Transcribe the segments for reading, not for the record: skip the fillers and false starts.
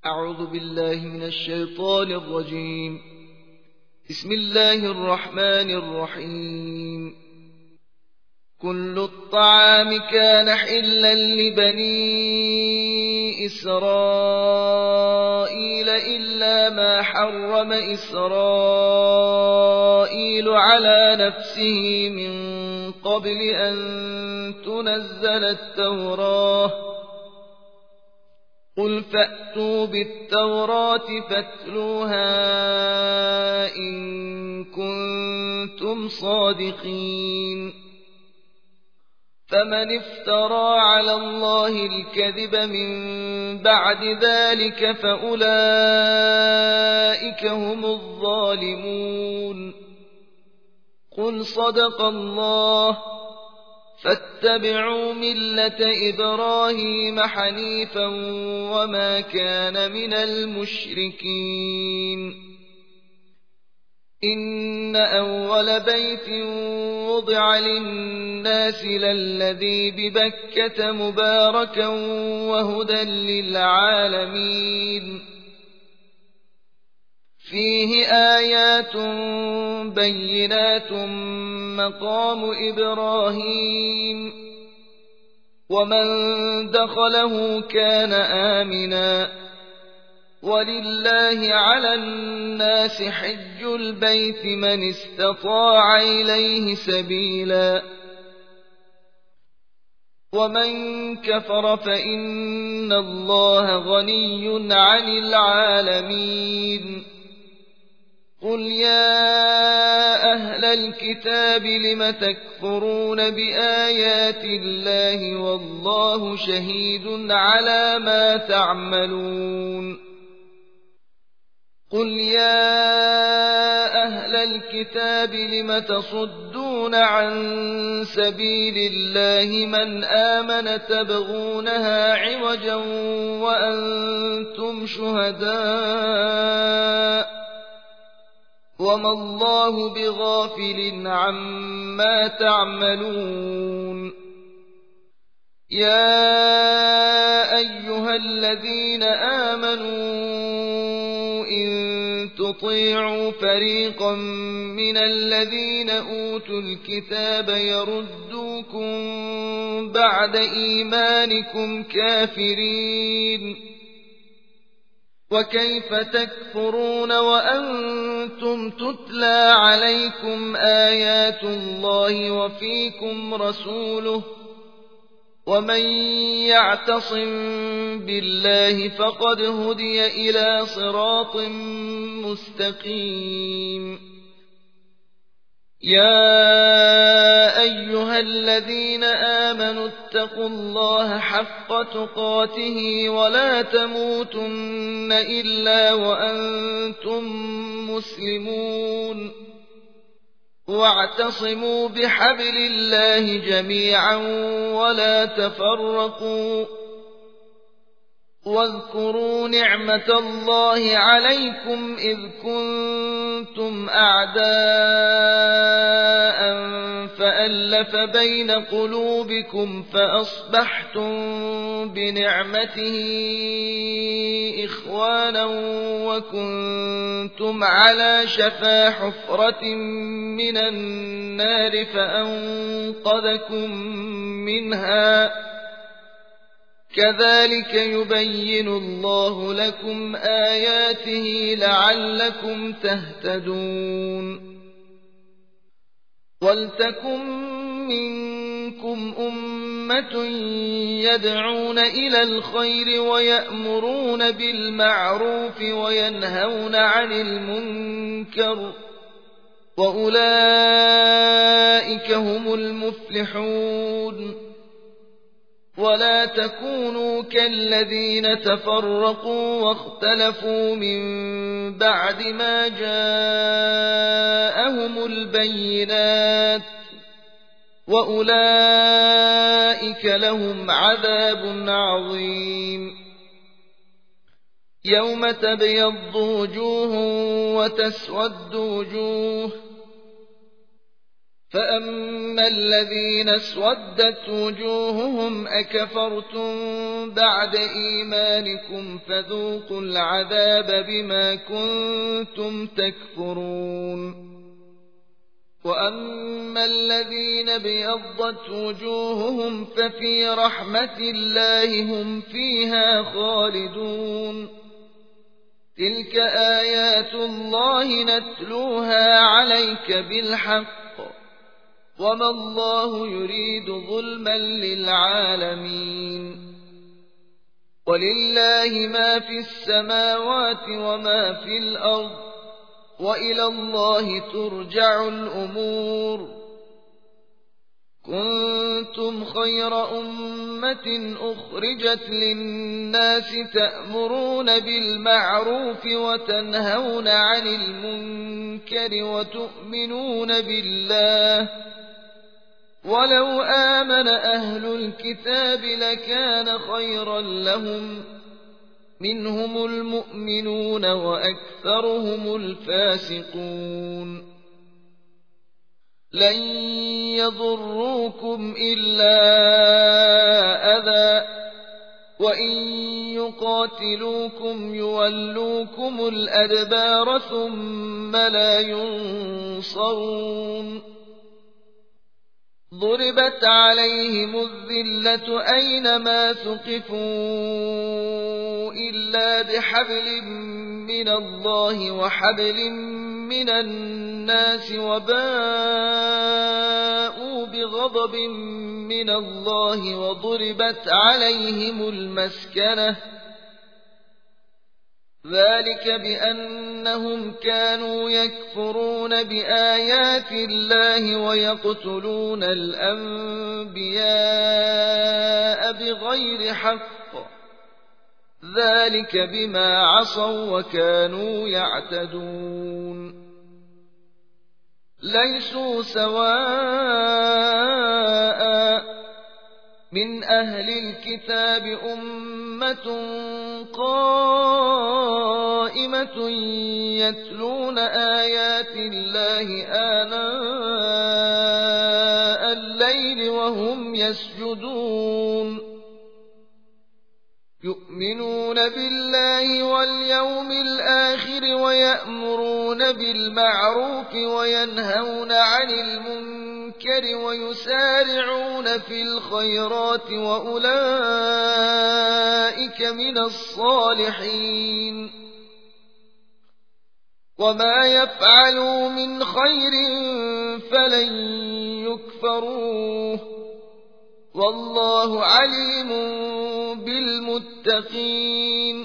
أعوذ بالله من الشيطان الرجيم. بسم الله الرحمن الرحيم. كل الطعام كان حلا لبني إسرائيل إلا ما حرم إسرائيل على نفسه من قبل أن تنزل التوراة. قل فأتوا بالتوراة فاتلوها إن كنتم صادقين. فمن افترى على الله الكذب من بعد ذلك فأولئك هم الظالمون. قل صدق الله. فاتبعوا ملة إبراهيم حنيفا وما كان من المشركين. إن أول بيت وضع للناس للذي ببكة مباركا وهدى للعالمين. فيه آيات بينات مقام إبراهيم ومن دخله كان آمنا. ولله على الناس حج البيت من استطاع إليه سبيلا. ومن كفر فإن الله غني عن العالمين. قل يا أهل الكتاب لم تكفرون بآيات الله والله شهيد على ما تعملون. قل يا أهل الكتاب لم تصدون عن سبيل الله من آمن تبغونها عوجا وأنتم شهداء وما الله بغافل عما تعملون. يا أيها الذين آمنوا إن تطيعوا فريقا من الذين أوتوا الكتاب يردوكم بعد إيمانكم كافرين. وكيف تكفرون وأنتم تتلى عليكم آيات الله وفيكم رسوله ومن يعتصم بالله فقد هدي إلى صراط مستقيم. يا أيها الذين آمنوا اتقوا الله حق تقاته ولا تموتن إلا وأنتم مسلمون. واعتصموا بحبل الله جميعا ولا تفرقوا. واذكروا نعمة الله عليكم إذ كنتم أعداء فألف بين قلوبكم فأصبحتم بنعمته إخوانا وكنتم على شفا حفرة من النار فأنقذكم منها. كذلك يبين الله لكم آياته لعلكم تهتدون. ولتكن منكم أمة يدعون إلى الخير ويأمرون بالمعروف وينهون عن المنكر وأولئك هم المفلحون. ولا تكونوا كالذين تفرقوا واختلفوا من بعد ما جاءهم البينات وأولئك لهم عذاب عظيم. يوم تبيض وجوه وتسود وجوه فأما الذين اسودت وجوههم أكفرتم بعد إيمانكم فذوقوا العذاب بما كنتم تكفرون وأما الذين ابيضت وجوههم ففي رحمة الله هم فيها خالدون تلك آيات الله نتلوها عليك بالحق وما الله يريد ظلما للعالمين ولله ما في السماوات وما في الأرض وإلى الله ترجع الأمور كنتم خير أمة أخرجت للناس تأمرون بالمعروف وتنهون عن المنكر وتؤمنون بالله ولو آمن أهل الكتاب لكان خيرا لهم منهم المؤمنون وأكثرهم الفاسقون لن يضروكم إلا أذى وإن يقاتلوكم يولوكم الأدبار ثم لا ينصرون ضربت عليهم الذلة أينما ثقفوا إلا بحبل من الله وحبل من الناس وباءوا بغضب من الله وضربت عليهم المسكنة ذلك بأنهم كانوا يكفرون بآيات الله ويقتلون الأنبياء بغير حق ذلك بما عصوا وكانوا يعتدون ليسوا سواء من أهل الكتاب أمة قائمة يتلون آيات الله آناء الليل وهم يسجدون يؤمنون بالله واليوم الآخر ويأمرون بالمعروف وينهون عن المنكر ويسارعون في الخيرات وأولئك من الصالحين وما يفعلوا من خير فلن يكفروه والله عليم بالمتقين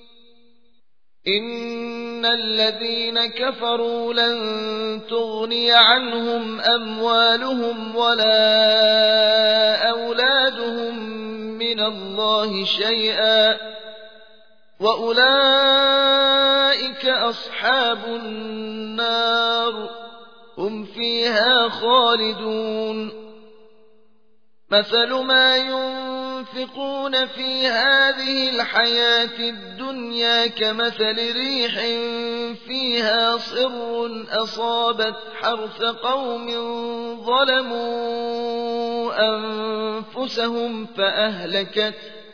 إن الذين كفروا لن تغني عنهم أموالهم ولا أولادهم من الله شيئا وأولئك أصحاب النار هم فيها خالدون مثل ما ينفقون في هذه الحياة الدنيا كمثل ريح فيها صر أصابت حرث قوم ظلموا أنفسهم فأهلكت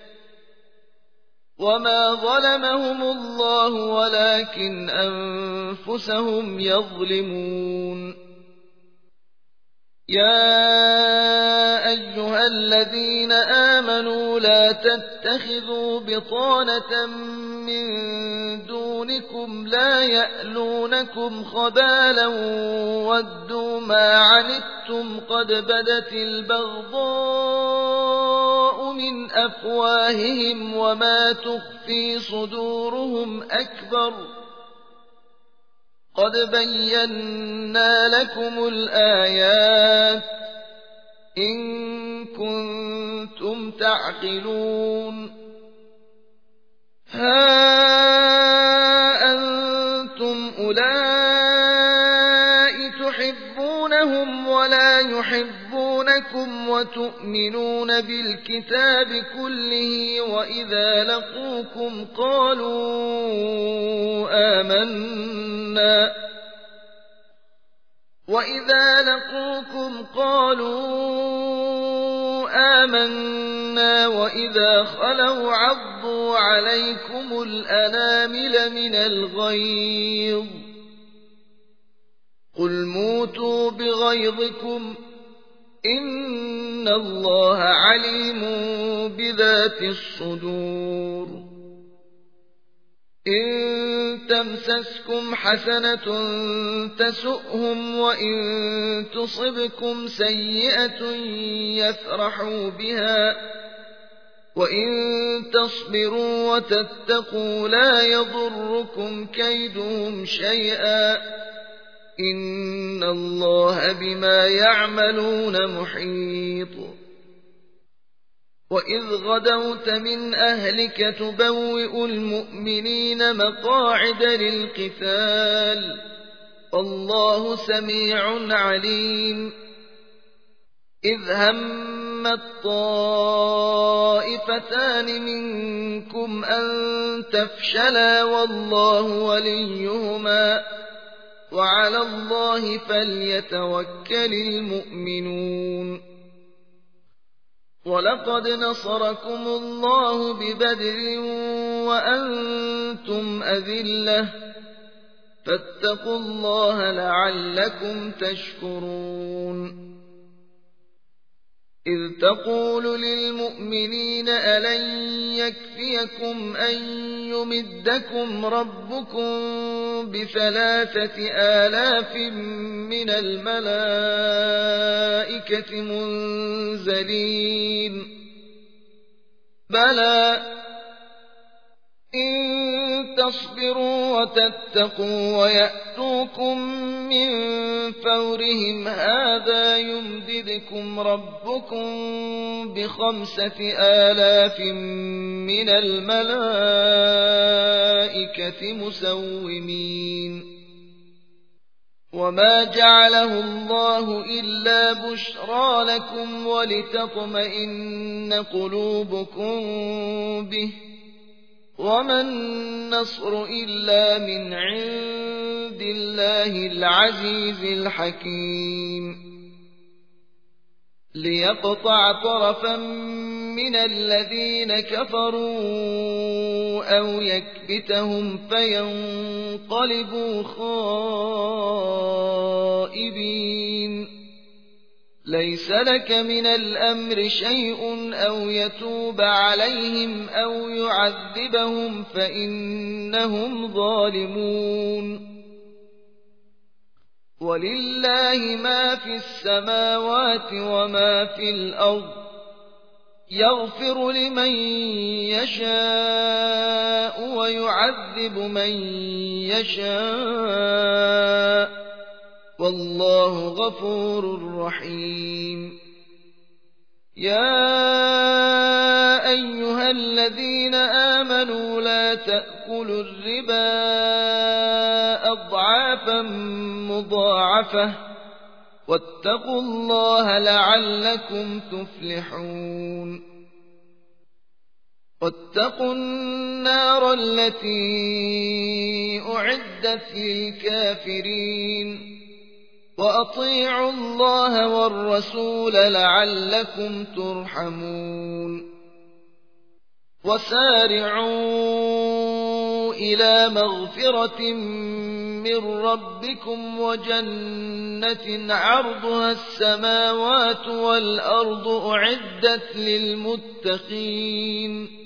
وما ظلمهم الله ولكن أنفسهم يظلمون يا أيها الذين آمنوا لا تتخذوا بطانة من دونكم لا يألونكم خبالا ودوا ما عنتم قد بدت البغضاء من أفواههم وما تخفي صدورهم أكبر قد بينا لكم الآيات إن كنتم تعقلون ها أنتم أولئك تحبونهم ولا يحبونكم وتؤمنون بالكتاب كله وإذا لقوكم قالوا آمنا وإذا لقوكم قالوا آمنا وإذا خلوا عضوا عليكم الأنامل من الغيظ قل موتوا بغيظكم إن الله عليم بذات الصدور إن تمسسكم حسنة تسؤهم وإن تصبكم سيئة يفرحوا بها وإن تصبروا وتتقوا لا يضركم كيدهم شيئا إن الله بما يعملون محيط وإذ غدوت من أهلك تبوئ المؤمنين مقاعد للقتال والله سميع عليم إذ همت طائفتان منكم أن تفشلا والله وليهما وعلى الله فليتوكل المؤمنون ولقد نصركم الله ببدر وأنتم أذلة فاتقوا الله لعلكم تشكرون إذ تقول للمؤمنين ألن يكفيكم أن يمدكم ربكم ب3,000 من الملائكة منزلين بلى إن تصبروا وتتقوا ويأتوكم من فورهم هذا يمددكم ربكم ب5,000 من الملائكة مسومين وما جعله الله إلا بشرى لكم ولتطمئن قلوبكم به وما النصر إلا من عند الله العزيز الحكيم ليقطع طرفا من الذين كفروا أو يكبتهم فينقلبوا خائبين ليس لك من الأمر شيء أو يتوب عليهم أو يعذبهم فإنهم ظالمون ولله ما في السماوات وما في الأرض يغفر لمن يشاء ويعذب من يشاء والله غفور رحيم يا أيها الذين آمنوا لا تأكلوا الربا أضعافا مضاعفة واتقوا الله لعلكم تفلحون واتقوا النار التي أعدت للكافرين وأطيعوا الله والرسول لعلكم ترحمون وسارعوا إلى مغفرة من ربكم وجنة عرضها السماوات والأرض أعدت للمتقين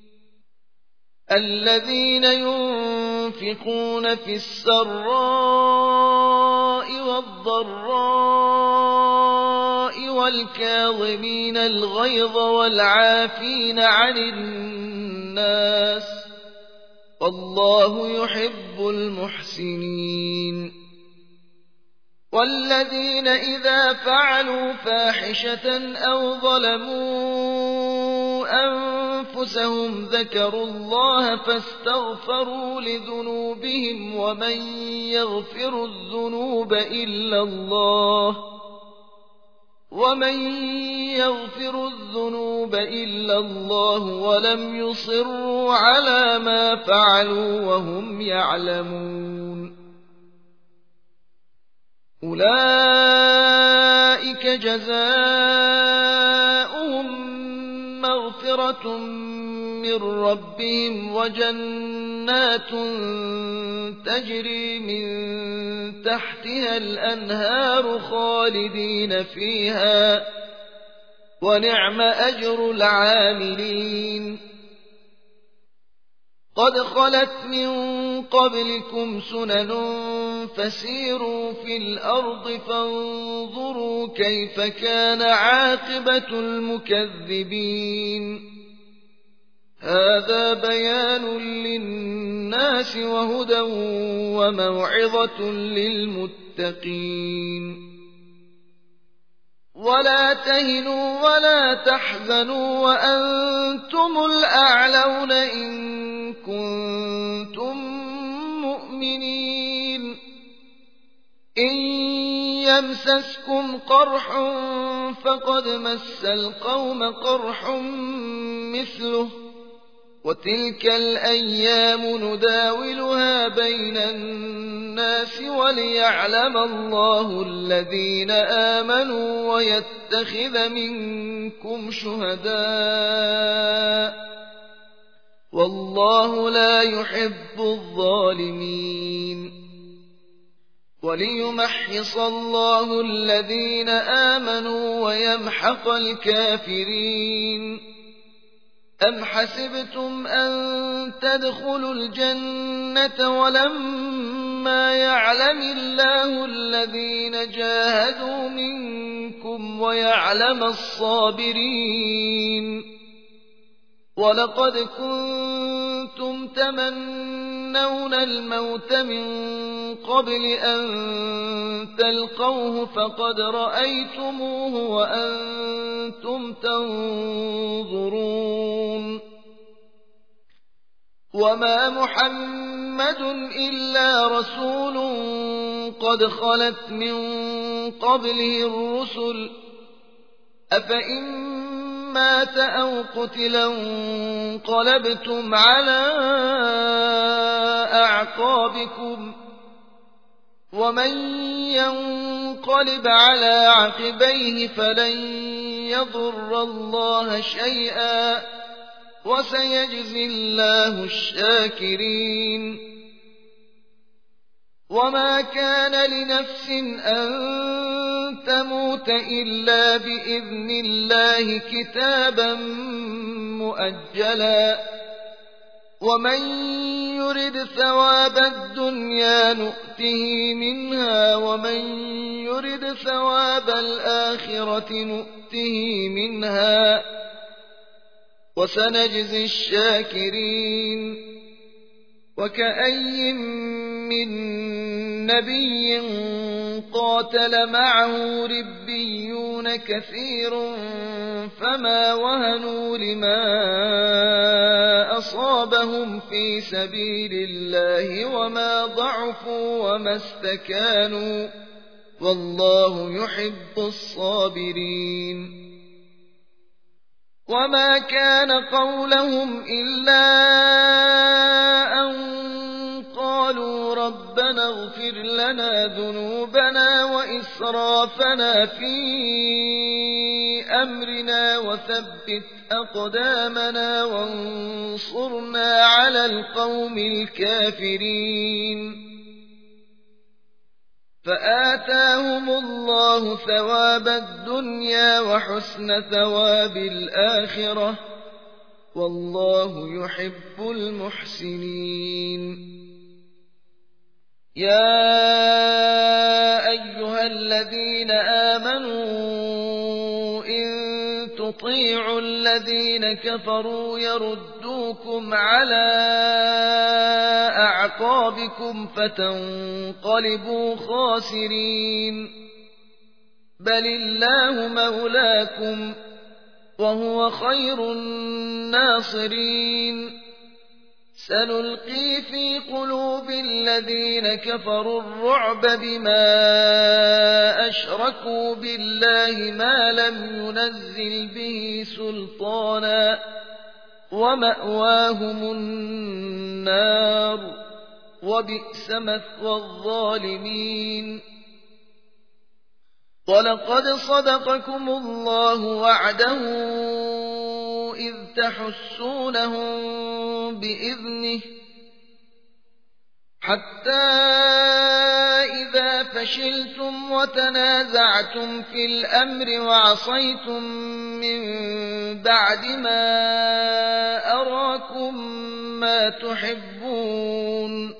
الذين ينفقون في السراء والضراء والكاظمين الغيظ والعافين عن الناس والله يحب المحسنين والذين إذا فعلوا فاحشة أو ظلموا أنفسهم ذكروا الله فاستغفروا لذنوبهم ومن يغفر الذنوب إلا الله ولم يصروا على ما فعلوا وهم يعلمون أولئك جزاؤهم مغفرة من ربهم وجنات تجري من تحتها الأنهار خالدين فيها ونعم أجر العاملين قد خلت من قبلكم سنن فسيروا في الأرض فانظروا كيف كان عاقبة المكذبين هذا بيان للناس وهدى وموعظة للمتقين ولا تهنوا ولا تحزنوا وأنتم الأعلون إن كنتم مؤمنين إن يمسسكم قرح فقد مس القوم قرح مثله وتلك الأيام نداولها بين الناس وليعلم الله الذين آمنوا ويتخذ منكم شهداء والله لا يحب الظالمين وليمحص الله الذين آمنوا ويمحق الكافرين أم حسبتم أن تدخلوا الجنة ولما يعلم الله الذين جاهدوا منكم ويعلم الصابرين ولقد كنتم تمنون الموت من قبل أن تلقوه فقد رأيتموه وأنتم تنظرون وما محمد إلا رسول قد خلت من قبله الرسل أفإن مات أو قتلا انقلبتم على أعقابكم ومن ينقلب على عقبيه فلن يضر الله شيئا وسيجزي الله الشاكرين وما كان لنفس أن تموت إلا بإذن الله كتابا مؤجلا ومن يرد ثواب الدنيا نؤته منها ومن يرد ثواب الآخرة نؤته منها وسنجزي الشاكرين وكأي من نبي قاتل معه ربيون كثير فما وهنوا لما أصابهم في سبيل الله وما ضعفوا وما استكانوا والله يحب الصابرين وما كان قولهم إلا أن قالوا ربنا اغفر لنا ذنوبنا وإسرافنا في أمرنا وثبت أقدامنا وانصرنا على القوم الكافرين فآتاهم الله ثواب الدنيا وحسن ثواب الآخرة والله يحب المحسنين يا أيها الذين آمنوا إن تطيعوا الذين كفروا يردوكم على أعقابكم فتنقلبوا خاسرين بل الله مولاكم وهو خير الناصرين سنلقي في قلوب الذين كفروا الرعب بما أشركوا بالله ما لم ينزل به سلطانا ومأواهم النار وبئس مثوى الظالمين ولقد صدقكم الله وعده إذ تحسونهم بإذنه حتى إذا فشلتم وتنازعتم في الأمر وعصيتم من بعد ما أراكم ما تحبون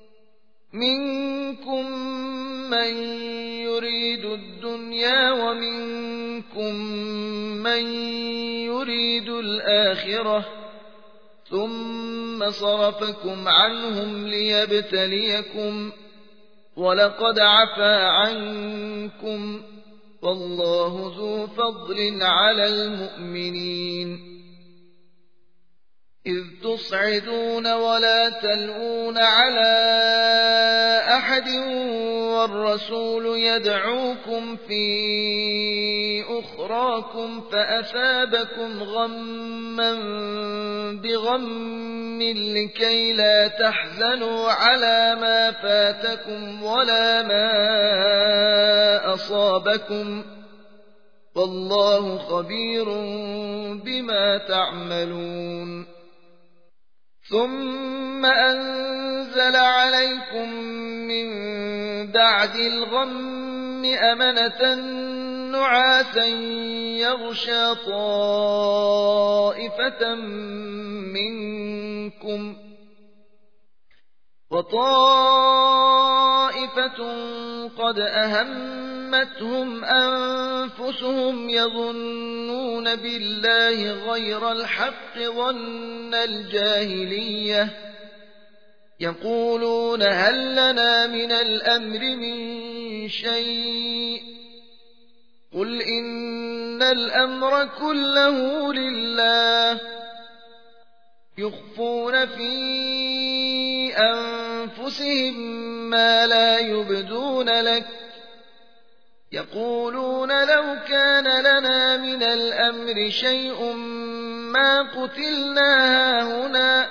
منكم من يريد الدنيا ومنكم من يريد الآخرة ثم صرفكم عنهم ليبتليكم ولقد عفا عنكم والله ذو فضل على المؤمنين إذ تصعدون ولا تلوون على أحد والرسول يدعوكم في أخراكم فأثابكم غما بغم لكي لا تحزنوا على ما فاتكم ولا ما أصابكم والله خبير بما تعملون ثم أنزل عليكم من بعد الغم أمنة نعاسا يغشى طائفة منكم وطائفة قد أهمتهم أنفسهم يظنون بالله غير الحق ظن الجاهلية يقولون هل لنا من الأمر من شيء قل إن الأمر كله لله يخفون في أنفسهم ما لا يبدون لك يقولون لو كان لنا من الأمر شيء ما قتلنا هنا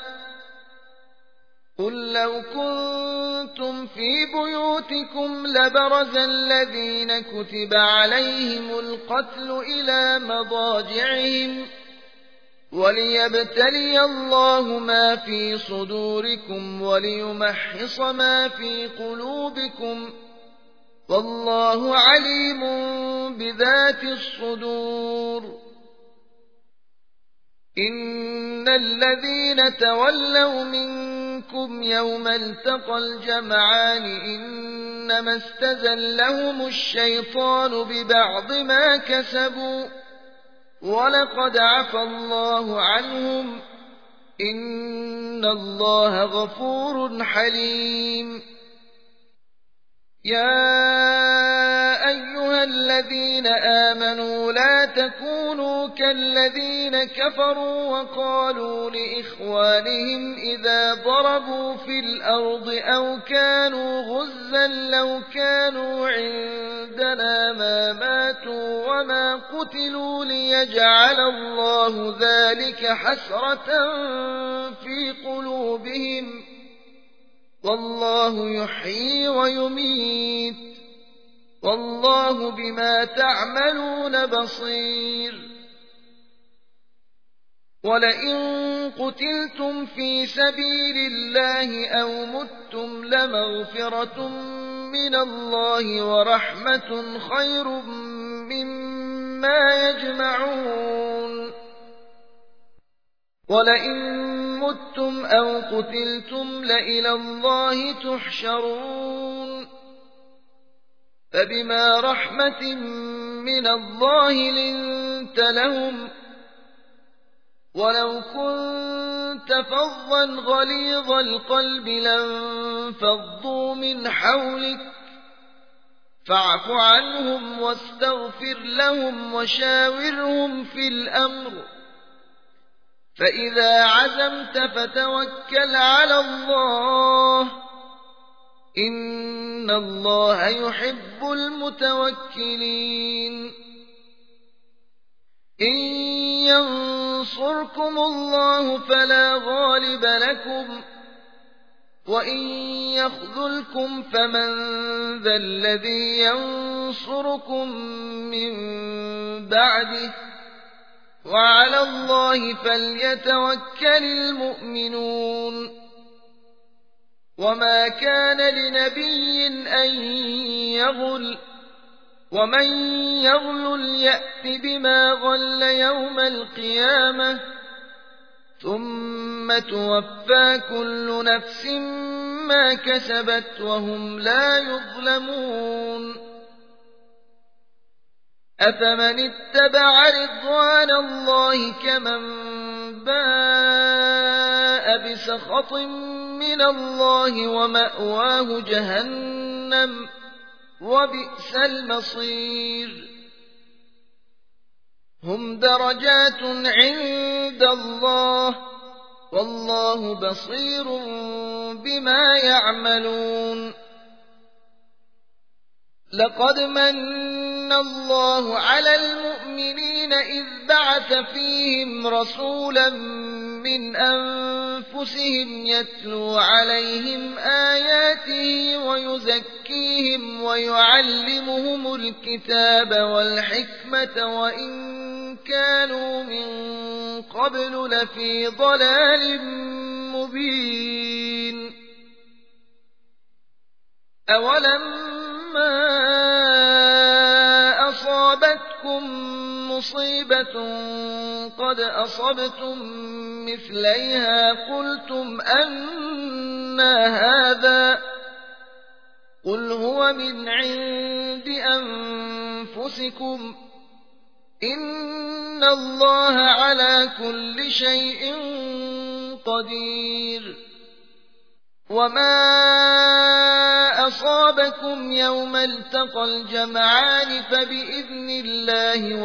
قل لو كنتم في بيوتكم لبرز الذين كتب عليهم القتل إلى مضاجعهم وليبتلي الله ما في صدوركم وليمحص ما في قلوبكم والله عليم بذات الصدور إن الذين تولوا منكم يوم التقى الجمعان إنما استزلهم الشيطان ببعض ما كسبوا ولقد عفى الله عنهم إن الله غفور حليم يا أيها الذين آمنوا لا تكونوا كالذين كفروا وقالوا لإخوانهم إذا ضربوا في الأرض أو كانوا غزا لو كانوا عندنا ما ماتوا وما قتلوا ليجعل الله ذلك حسرة في قلوبهم والله يحيي ويميت والله بما تعملون بصير ولئن قتلتم في سبيل الله أو متم لمغفرة من الله ورحمة خير مما يجمعون ولئن متم أو قتلتم لإلى الله تحشرون فبما رحمة من الله لنت لهم ولو كنت فظا غليظ القلب لانفضوا من حولك فاعف عنهم واستغفر لهم وشاورهم في الأمر فإذا عزمت فتوكل على الله إن الله يحب المتوكلين إن ينصركم الله فلا غالب لكم وإن يخذلكم فمن ذا الذي ينصركم من بعده وعلى الله فليتوكل المؤمنون وما كان لنبي أن يغل ومن يغل يأت بما غل يوم القيامة ثم توفى كل نفس ما كسبت وهم لا يظلمون أفمن اتبع رضوان الله كمن باء بسخط من الله ومأواه جهنم وبئس المصير هم درجات عند الله والله بصير بما يعملون لقد من الله على المؤمنين إذ بعث فيهم رسولا من أنفسهم يتلو عليهم آياته ويزكيهم ويعلمهم الكتاب والحكمة وإن كانوا من قبل لفي ضلال مبين أولما أصابتكم مصيبة قد أصبتم مثليها قلتم أنى هذا قل هو من عند أنفسكم إن الله على كل شيء قدير وما أصابكم يوم التقى الجمعان فبإذن الله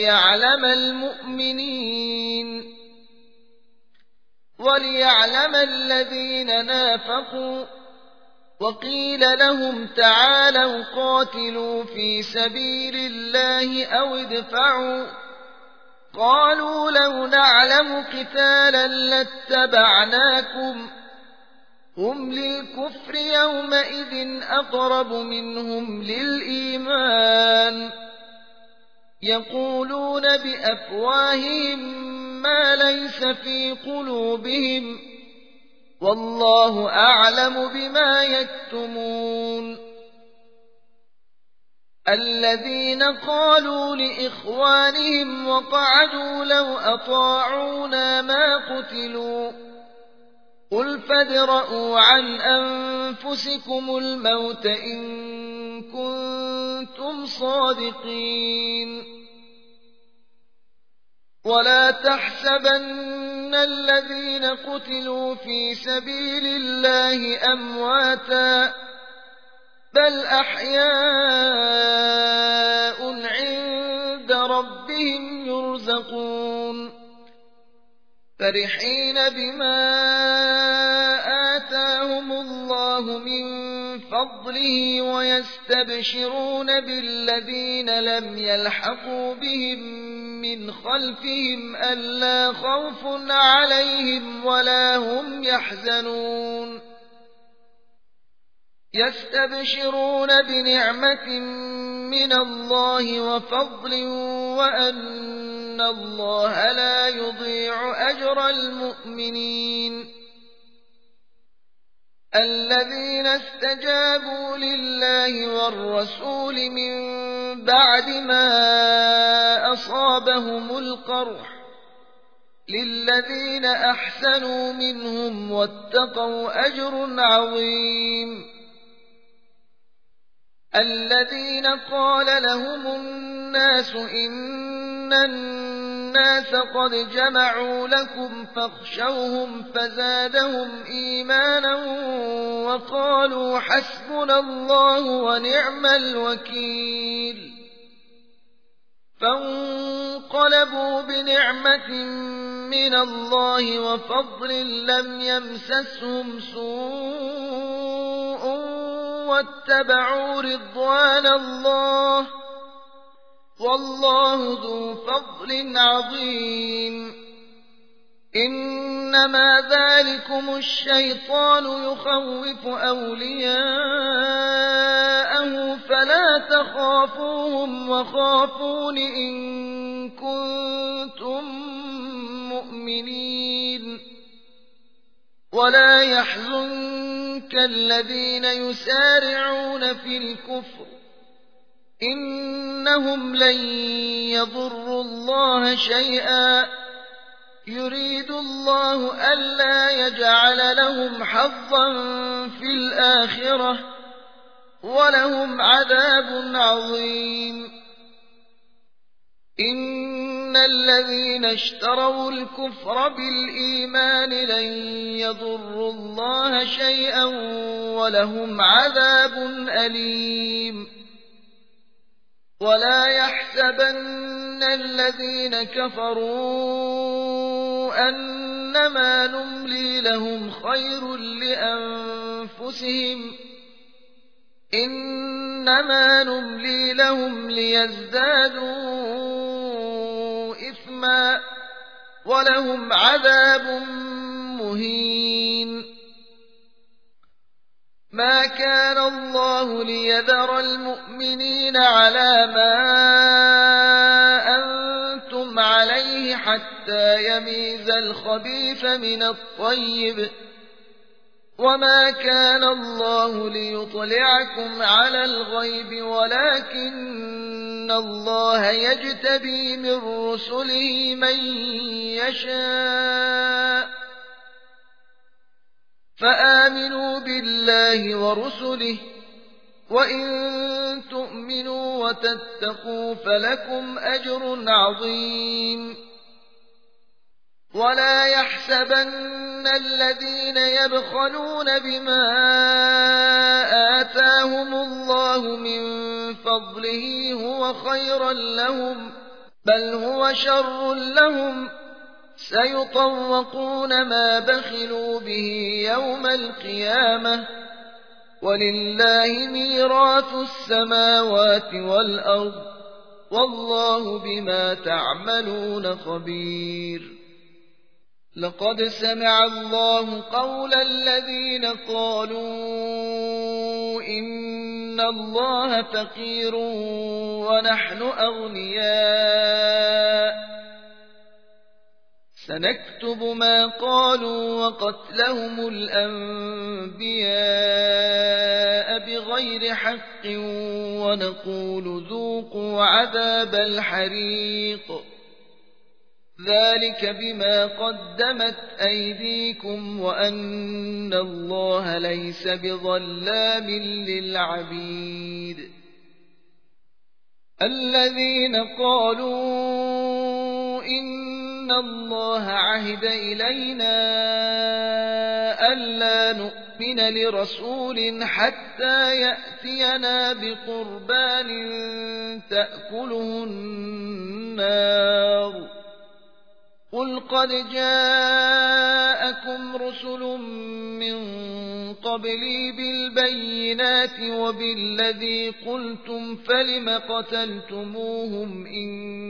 وليعلم الذين نافقوا وقيل لهم تعالوا قاتلوا في سبيل الله أو ادفعوا قالوا لو نعلم قتالا لاتبعناكم هم للكفر يومئذ أقرب منهم للإيمان يقولون بأفواههم ما ليس في قلوبهم والله أعلم بما يكتمون الذين قالوا لإخوانهم وقعدوا لو أطاعونا ما قتلوا قل فادرءوا عن أنفسكم الموت إن كنتم صادقين ولا تحسبن الذين قتلوا في سبيل الله أمواتا بل أحياء عند ربهم يرزقون فرحين بما آتاهم الله من فضله ويستبشرون بالذين لم يلحقوا بهم من خلفهم ألا خوف عليهم ولا هم يحزنون يستبشرون بنعمة من الله وفضل وأن الله لا يضيع أجر المؤمنين الذين استجابوا لله والرسول من بعد ما أصابهم القرح للذين أحسنوا منهم واتقوا أجر عظيم الذين قال لهم الناس إن الناس قد جمعوا لكم فاخشوهم فزادهم إيمانا وقالوا حسبنا الله ونعم الوكيل فانقلبوا بنعمة من الله وفضل لم يمسسهم سوء واتبعوا رضوان الله والله ذو فضل عظيم إنما ذلكم الشيطان يخوف أولياءه فلا تخافوهم وخافون إن كنتم مؤمنين ولا يحزنك الذين يسارعون في الكفر إنهم لن يضروا الله شيئا يريد الله ألا يجعل لهم حظا في الآخرة ولهم عذاب عظيم إن الذين اشتروا الكفر بالإيمان لن يضروا الله شيئا ولهم عذاب أليم ولا يحسبن الذين كفروا أنما نملي لهم خير لأنفسهم إنما نملي لهم ليزدادوا إثما ولهم عذاب مهين ما كان الله ليذر المؤمنين على ما أنتم عليه حتى يميز الخبيث من الطيب وما كان الله ليطلعكم على الغيب ولكن الله يجتبي من رسله من يشاء فآمنوا بالله ورسله وإن تؤمنوا وتتقوا فلكم أجر عظيم ولا يحسبن الذين يبخلون بما آتاهم الله من فضله هو خيرا لهم بل هو شر لهم سيطوقون ما بخلوا به يوم القيامة ولله ميراث السماوات والأرض والله بما تعملون خبير لقد سمع الله قول الذين قالوا إن الله فقير ونحن أغنياء سنكتب ما قالوا وقتلهم الأنبياء بغير حق ونقول ذوقوا عذاب الحريق ذلك بما قدمت أيديكم وأن الله ليس بظلام للعبيد الذين قالوا إن الله عهد إلينا ألا نؤمن لرسول حتى يأتينا بقربان تأكله النار قل قد جاءكم رسل من قبلي بالبينات وبالذي قلتم فلم قتلتموهم إن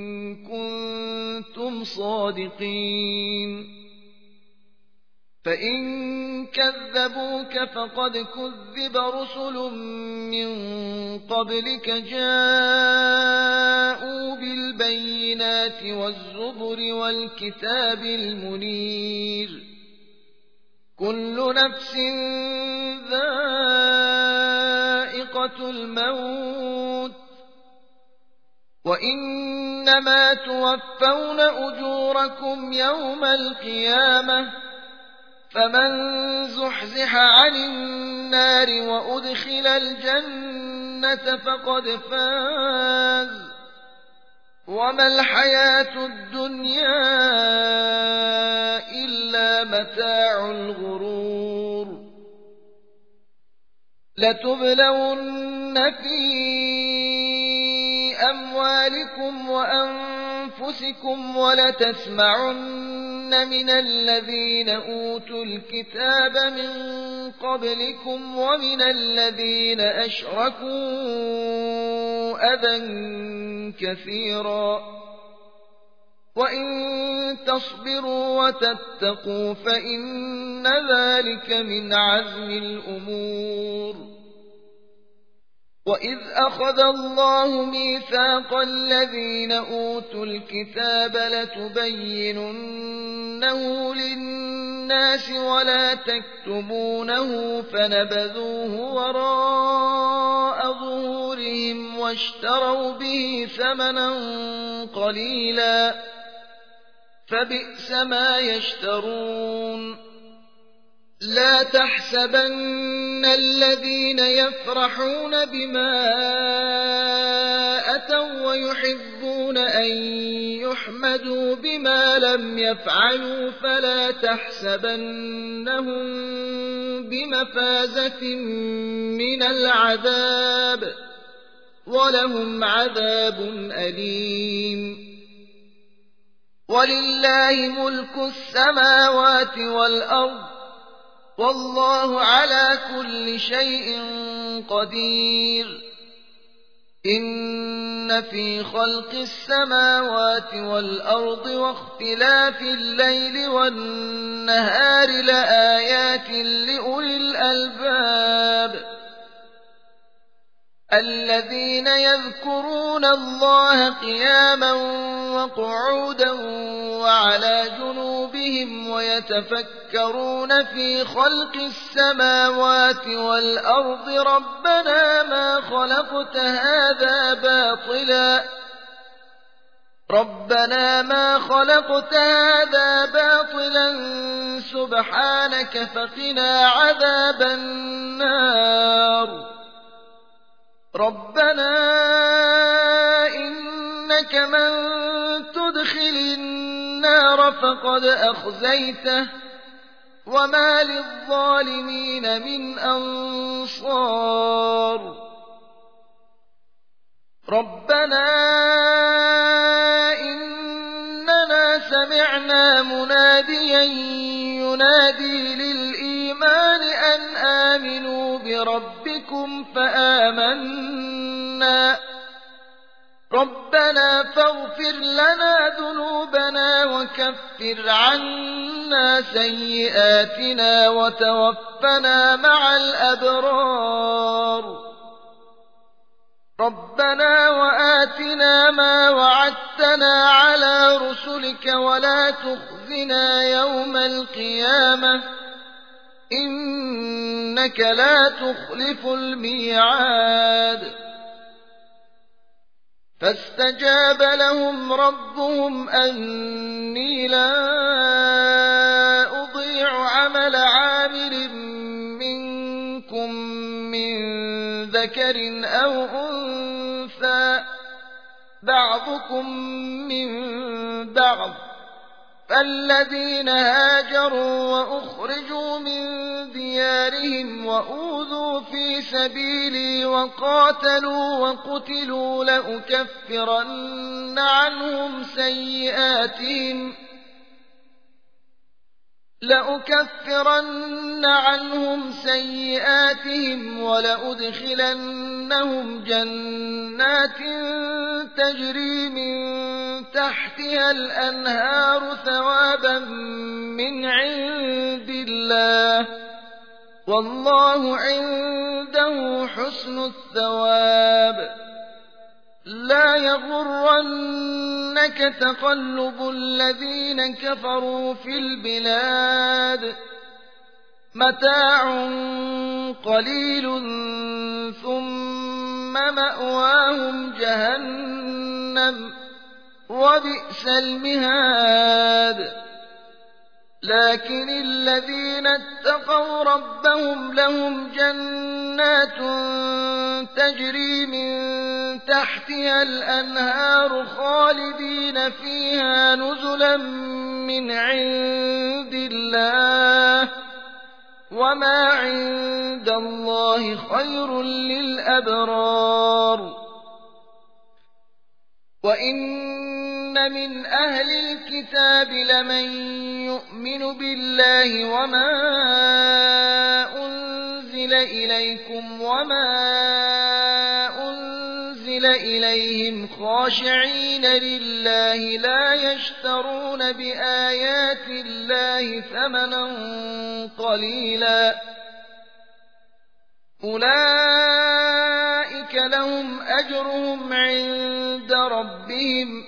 كنتم صادقين فإن كذبوك فقد كذب رسل من قبلك جاءوا بالبينات والزبر والكتاب المنير كل نفس ذائقة الموت وإنما توفون أجوركم يوم القيامة فمن زحزح عن النار وأدخل الجنة فقد فاز وما الحياة الدنيا إلا متاع الغرور لتبلون في أموالكم وأنفسكم ولتسمعن من الذين أوتوا الكتاب من قبلكم ومن الذين أشركوا أذى كثيرا وإن تصبروا وتتقوا فإن ذلك من عزم الأمور. وإذ أخذ الله ميثاق الذين أوتوا الكتاب لتبيننه للناس ولا تكتمونه فنبذوه وراء ظهورهم واشتروا به ثمنا قليلا فبئس ما يشترون. لا تحسبن الذين يفرحون بما أتوا ويحبون أن يحمدوا بما لم يفعلوا فلا تحسبنهم بمفازة من العذاب ولهم عذاب أليم. ولله ملك السماوات والأرض والله على كل شيء قدير. إن في خلق السماوات والأرض واختلاف الليل والنهار لآيات لأولي الألباب الذين يذكرون الله قياما وقعودا وعلى جنوبهم ويتفكرون في خلق السماوات والأرض ربنا ما خلقت هذا باطلا سبحانك فقنا عذاب النار. ربنا إنك من تدخل النار فقد أخزيته وما للظالمين من أنصار. ربنا إننا سمعنا مناديا ينادي للإيمان أن آمنوا بربكم فآمنا. ربنا فاغفر لنا ذنوبنا وكفر عنا سيئاتنا وتوفنا مع الأبرار. ربنا وآتنا ما وعدتنا على رسلك ولا تخزنا يوم القيامة إنك لا تخلف الميعاد. فاستجاب لهم ربهم أني لا أضيع عمل عامل منكم من ذكر أو أنثى بعضكم من بعض. فالذين هاجروا وأخرجوا من ديارهم وأوذوا في سبيلي وقاتلوا وقتلوا لأكفرن عنهم سيئاتهم ولأدخلنهم جنات تجري من تحتها الأنهار ثوابا من عند الله والله عنده حسن الثواب. لا يغرنك تقلب الذين كفروا في البلاد متاع قليل ثم مأواهم جهنم وبئس المهاد. لكن الذين اتقوا ربهم لهم جنات تجري من تحتها الأنهار خالدين فيها نزلا من عند الله وما عند الله خير للأبرار. وإن من أهل الكتاب لمن يؤمن بالله وما أنزل إليكم وما أنزل إليهم خاشعين لله لا يشترون بآيات الله ثمنا قليلا أولئك لهم أجرهم عند ربهم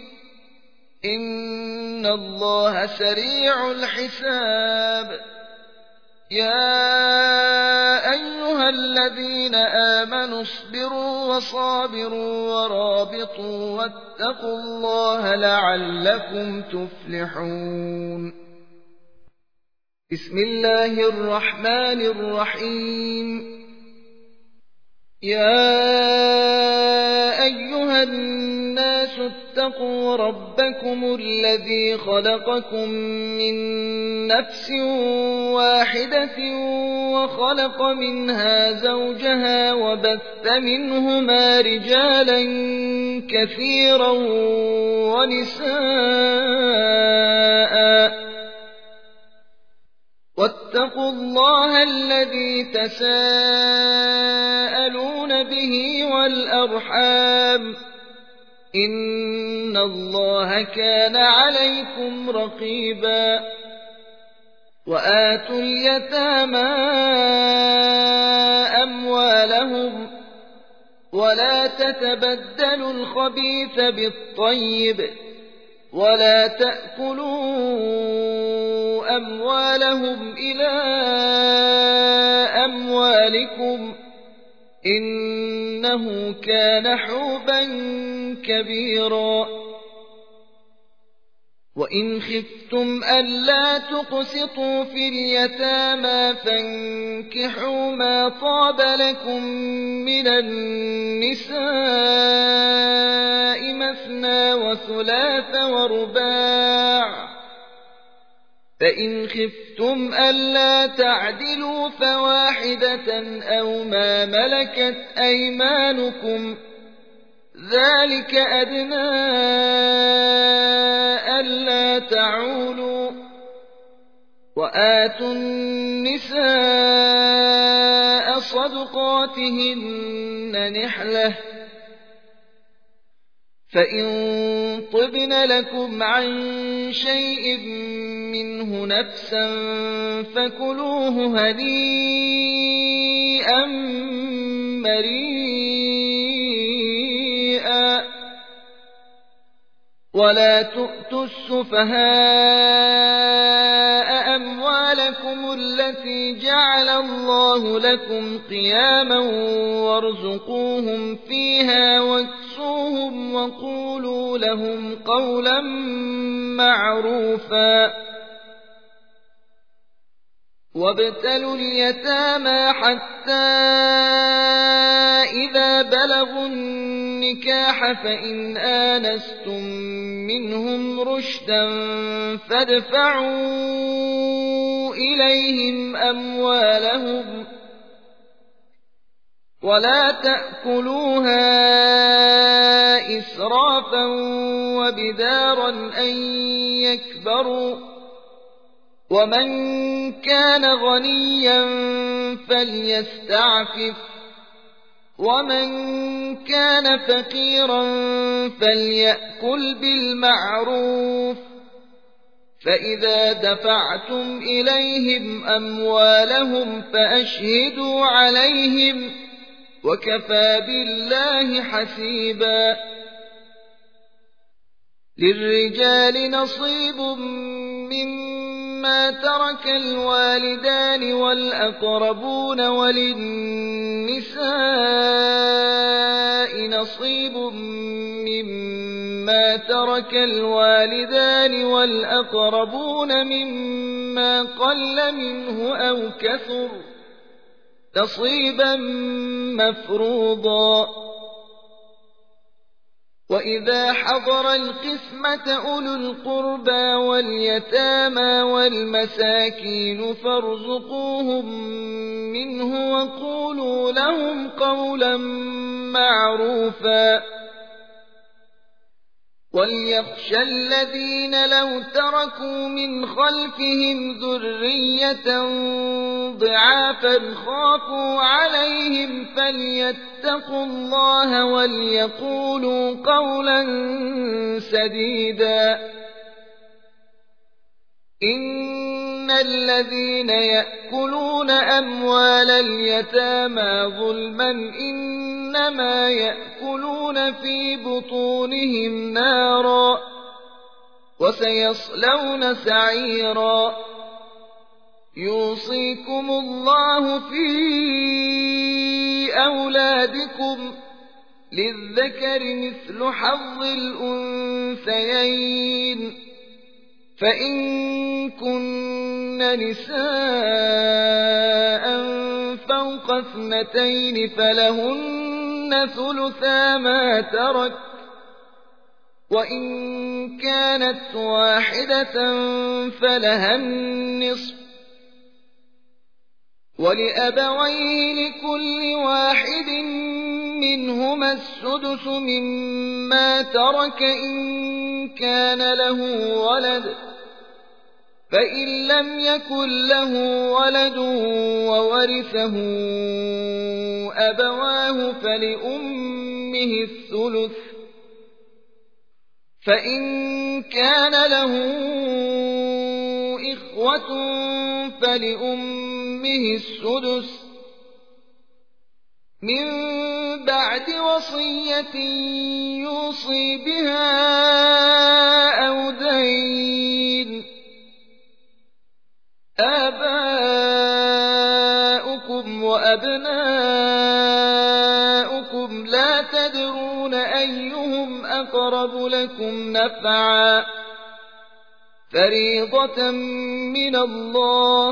إن الله سريع الحساب يا أيها الذين آمنوا اصبروا وصابروا ورابطوا واتقوا الله لعلكم تفلحون بسم الله الرحمن الرحيم يا أيها الناس اتقوا ربكم الذي خلقكم من نفس واحدة وخلق منها زوجها وبث منهما رجالا كثيرا ونساء واتقوا الله الذي تساءلون به والأرحام إن الله كان عليكم رقيبا وآتوا اليتامى أموالهم ولا تتبدلوا الخبيث بالطيب ولا تأكلوا أموالهم إلى أموالكم إنه كان حوبا كبيرا وإن خفتم ألا تقسطوا في اليتامى فانكحوا ما طاب لكم من النساء مثنى وثلاث ورباع فإن خفتم ألا تعدلوا فواحدة أو ما ملكت أيمانكم ذلك أدنى ألا تعولوا وآتوا النساء صدقاتهن نحلة فإن طبن لكم عن شيء منه نفسا فكلوه هنيئا مريئا ولا تؤتوا السفهاء أموالكم التي جعل الله لكم قياما وارزقوهم فيها واكسوهم وقولوا لهم قولا معروفا وابتلوا اليتامى حتى إذا بلغوا النكاح فإن آنستم منهم رشدا فادفعوا إليهم أموالهم ولا تأكلوها إسرافا وبدارا أن يكبروا ومن كان غنيا فليستعفف ومن كان فقيرا فليأكل بالمعروف فإذا دفعتم إليهم أموالهم فأشهدوا عليهم وكفى بالله حسيبا للرجال نصيب مما ترك الوالدان والأقربون وللنساء نصيب مما ترك الوالدان والأقربون مما قل منه أو كثر نصيبا مفروضا وإذا حضر القسمة أولو القربى واليتامى والمساكين فارزقوهم منه وقولوا لهم قولا معروفا وليخشى الذين لو تركوا من خلفهم ذرية ضعافا خافوا عليهم فليتقوا الله وليقولوا قولا سديدا إن الذين يأكلون أموال اليتامى ظلما إنما يأكلون في بطونهم نارا وسيصلون سعيرا يوصيكم الله في أولادكم للذكر مثل حظ الأنثيين فإن كن نساء فوق 2 فلهن ثلثا ما ترك وإن كانت واحدة فلها النصف ولأبويه لكل واحد منهما السدس مما ترك إن كان له ولد فإن لم يكن له ولد وورثه أبواه فلأمه الثلث فإن كان له إخوة فلأمه السدس من بعد وصية يوصي بها أو دين آباؤكم وأبناؤكم لا تدرون أيهم أقرب لكم نفعا فريضة من الله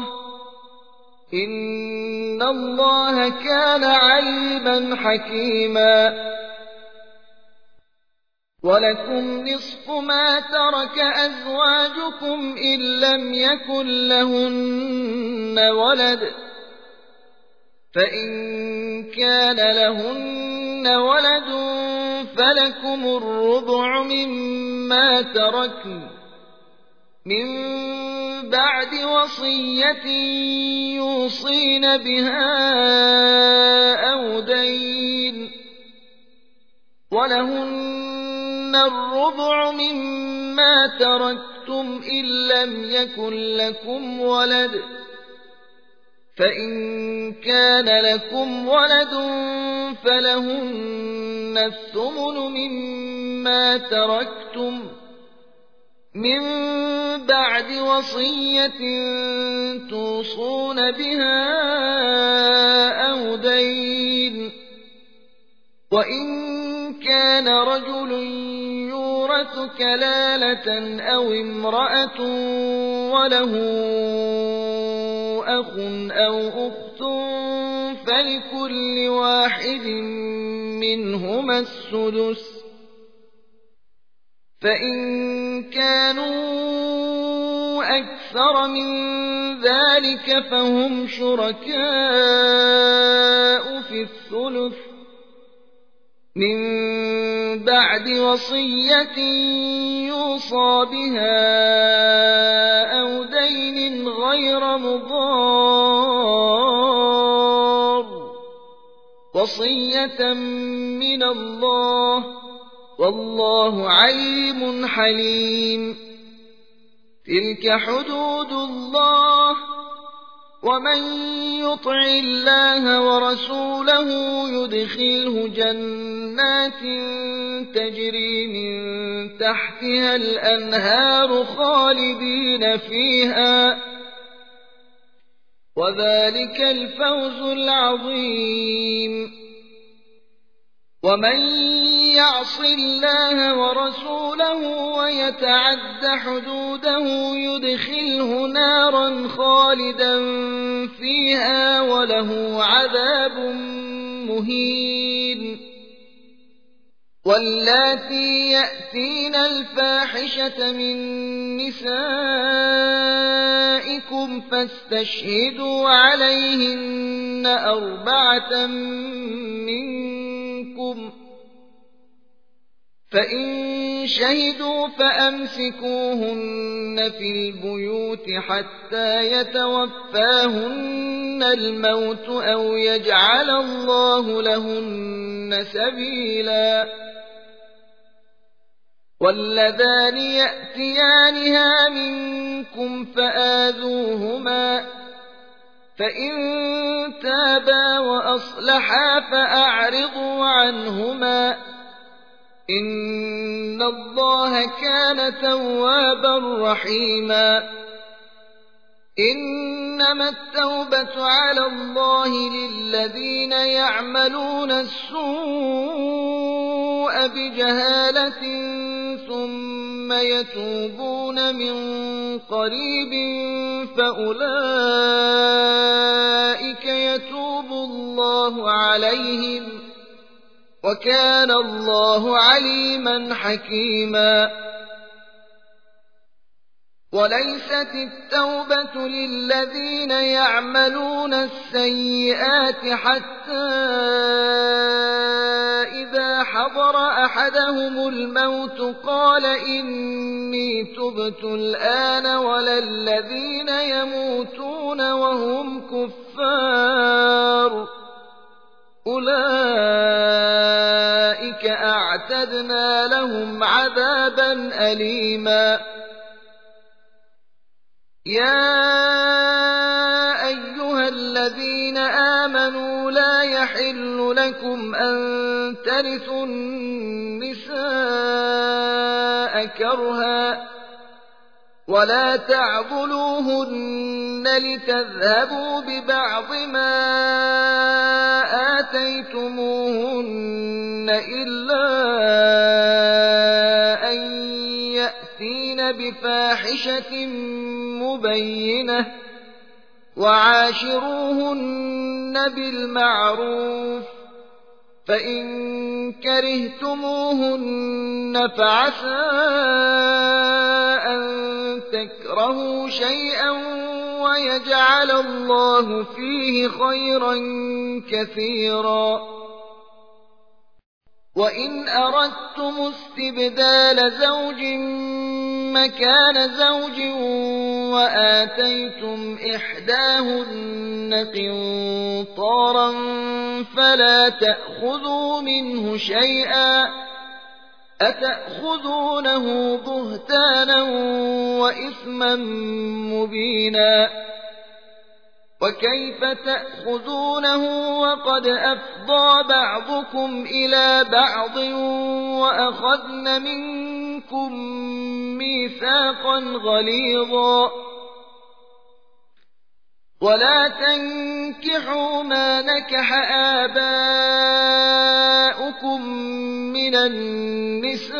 إن الله كان عليما حكيما ولكم نصف ما ترك أزواجكم إن لم يكن لهن ولد فإن كان لهن ولد فلكم الربع مما تركن من بعد وصية يوصين بها أو دين ولهن الربع مما تركتم إن لم يكن لكم ولد فإن كان لكم ولد فلهن الثمن مما تركتم من بعد وصية توصون بها أو دين وإن كان رجل يورث كلالة أو امرأة وله أخ أو أخت فلكل واحد منهما السدس فإن كانوا أكثر من ذلك فهم شركاء في الثلث من بعد وصية يوصى بها أو دين غير مضار وصية من الله والله عليم حليم تلك حدود الله ومن يطع الله ورسوله يدخله جنات تجري من تحتها الأنهار خالدين فيها وذلك الفوز العظيم ومن يعص الله ورسوله ويتعد حدوده يدخله نارا خالدا فيها وله عذاب مهين واللاتي يأتين الفاحشة من نسائكم فاستشهدوا عليهن 4 منكم فإن شهدوا فأمسكوهن في البيوت حتى يتوفاهن الموت أو يجعل الله لهن سبيلا واللذان يأتيانها منكم فآذوهما فإن تابا وأصلحا فأعرضوا عنهما إن الله كان توابا رحيما إنما التوبة على الله للذين يعملون السوء بجهالة ثم يتوبون من قريب فأولئك يتوب الله عليهم وكان الله عليما حكيما وليست التوبة للذين يعملون السيئات حتى إذا حضر أحدهم الموت قال إني تبت الآن ولا الذين يموتون وهم كفار أولئك أعتدنا لهم عذابا أليما يا أيها الذين آمنوا لا يحل لكم أن ترثوا النساء كرها ولا تعضلوهن لتذهبوا ببعض ما آتيتموهن إلا أن يأتين بفاحشة مبينة وعاشروهن بالمعروف فإن كرهتموهن فعسى أن تكرهوا شيئا ويجعل الله فيه خيرا كثيرا وإن أردتم استبدال زوج مكان زوج وآتيتم إحداهن قنطارا فلا تأخذوا منه شيئا أتأخذونه بهتانا وإثما مبينا وكيف تأخذونه وقد أفضى بعضكم إلى بعض وأخذن منكم ميثاقا غليظا ولا تنكحوا ما نكح آباؤكم من النساء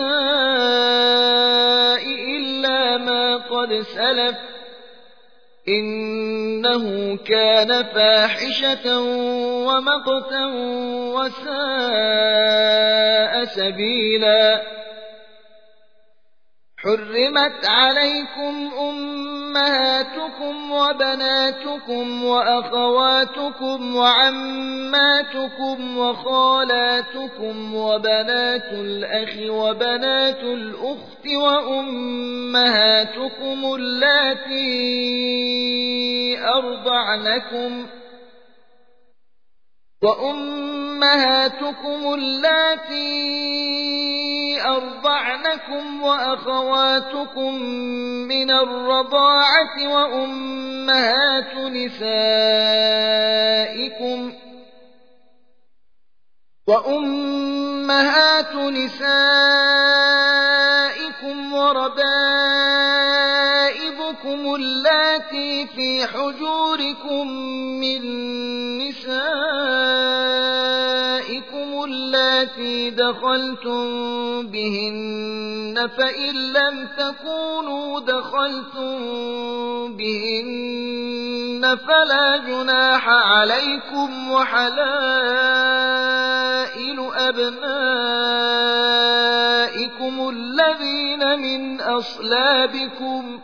إلا ما قد سلف إنه كان فاحشة ومقتا وساء سبيلا حرمت عليكم أمهاتكم وبناتكم وأخواتكم وعماتكم وخالاتكم وبنات الأخ وبنات الأخت وأمهاتكم اللاتي أرضعنكم وأخواتكم من الرضاعة وأمهات نسائكم وربائبكم اللاتي في حجوركم من نسائكم اللاتي دخلتم بهن فإن لم تكونوا دخلتم بهن فلا جناح عليكم وحلائل أبنائكم الذين من أصلابكم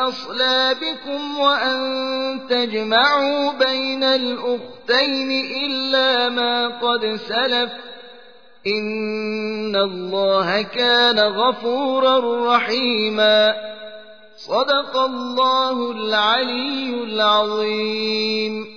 أصلابكم وأن تجمعوا بين الأختين إلا ما قد سلف إن الله كان غفورا رحيما صدق الله العلي العظيم.